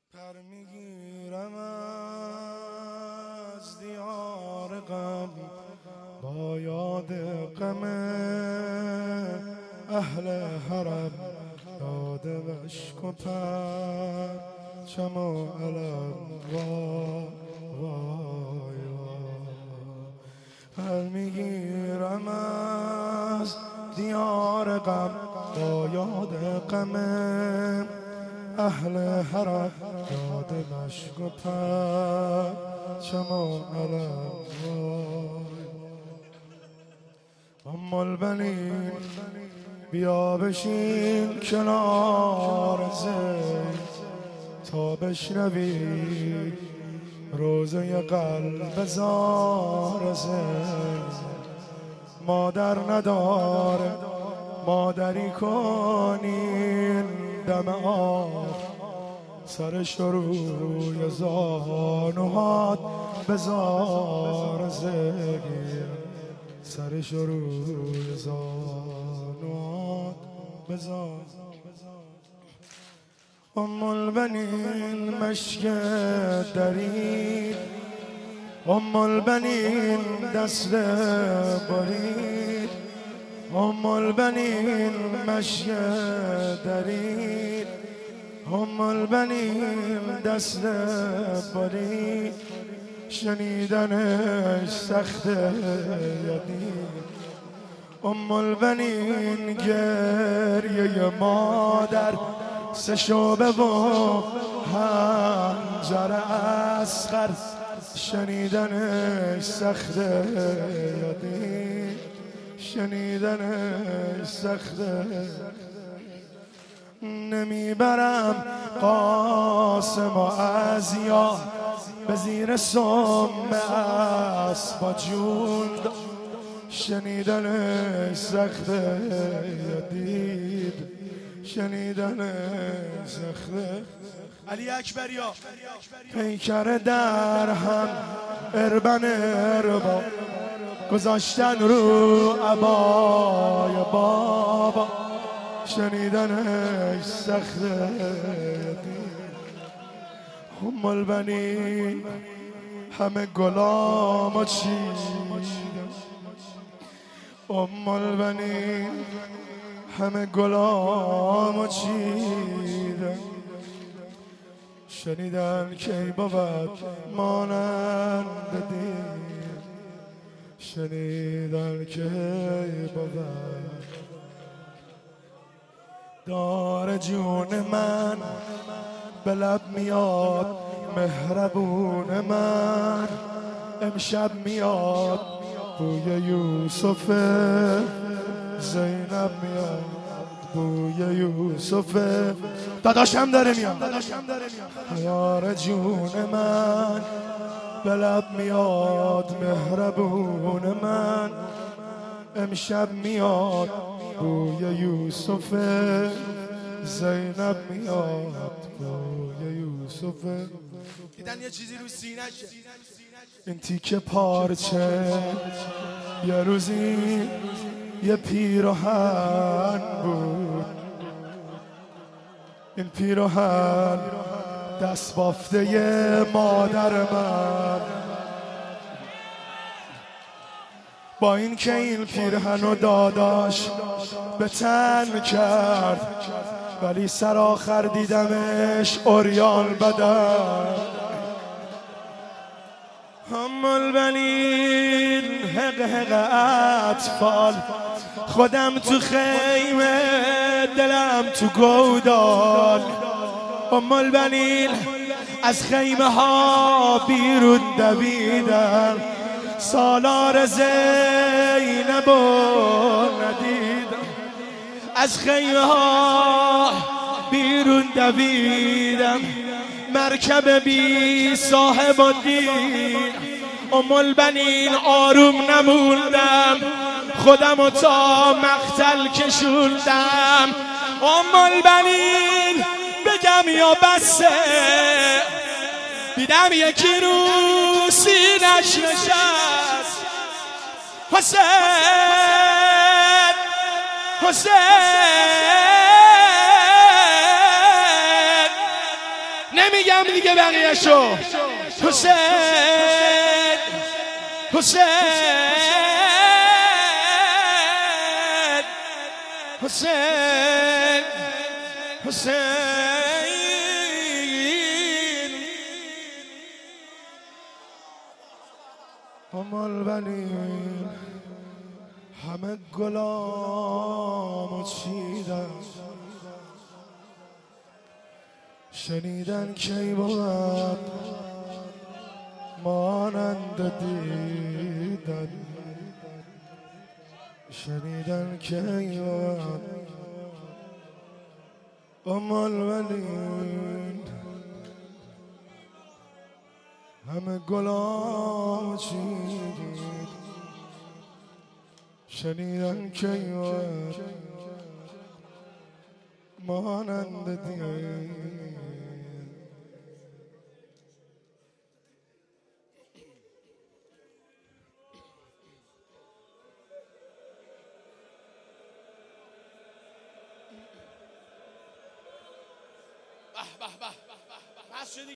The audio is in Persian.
پر میگیرم از دیار غم با یاد غم اهل حرم، یاد مشک و پرچم و علم. وای وای پر میگیرم از دیار غم با یاد غم اهل حرم، یاد مشک و پرچم و علم. ام البنین بیا بشین کنار زید تا بشنوی روزه قلب زار زید. مادر نداره مادری کنین دم آب، سرش روی زانوهات بزار زگیر، سرش روی زانوهات بزار. ام البنین مشک درید، ام البنین دست برید، ام البنین مشک درید، ام البنین دست برید. شنیدنش سخت یدید، ام البنین گریه مادر سه شعبه و حنجره اصغر. شنیدنش سخت یدید، شنیدنش سخته. نمیبرم قاسم و ازیا به زیر سم اسبا جون، شنیدنش سخته یدید، شنیدنش سخته. علی اکبریا پیکر در هم اربن اربا گذاشتن رو عبای بابا، شنیدنش سخته. ام البنین همه گلامو چیدم، ام البنین همه گلامو چیدم. شنیدن کی بود مانند دید، شنیدن کی بود دار جون من به لب میاد. مهربون من امشب میاد، بوی یوسف زینب میاد، بوی یوسف داداشم داره میاد. یار جون من به لب میاد، مهربون من امشب میاد، بوی یوسف زینب میاد، بوی یوسف. دیدن یه چیزی رو سینه‌شه، این تیکه پارچه یه روزی یه پیراهن بود. این پیراهن دست بافته ی مادر من، با این که این پیرهنو داداش به تن کرد، ولی سر آخر دیدمش عریان بدن. ام البنین حق حق اطفال، خودم تو خیمه دلم تو گودال. ام البنین از خیمه ها بیرون دویدم، سالار زینب ندیدم. از خیمه ها بیرون دویدم، مرکب بی صاحب و دید. ام البنین آروم نموندم، خودمو تا مقتل کشوندم. ام البنین بگم یا بسه، دیدم یکی رو سینش نشست. حسین حسین نمیگم دیگه بقیه‌شو. حسین حسین حسین حسین امال بنین همه گلامو چیدن، شنیدن کی بود مانند دیدن، شنیدن کی بود امال ولین همه گلام چیدید، شنیدن کی بود مانند دیدن.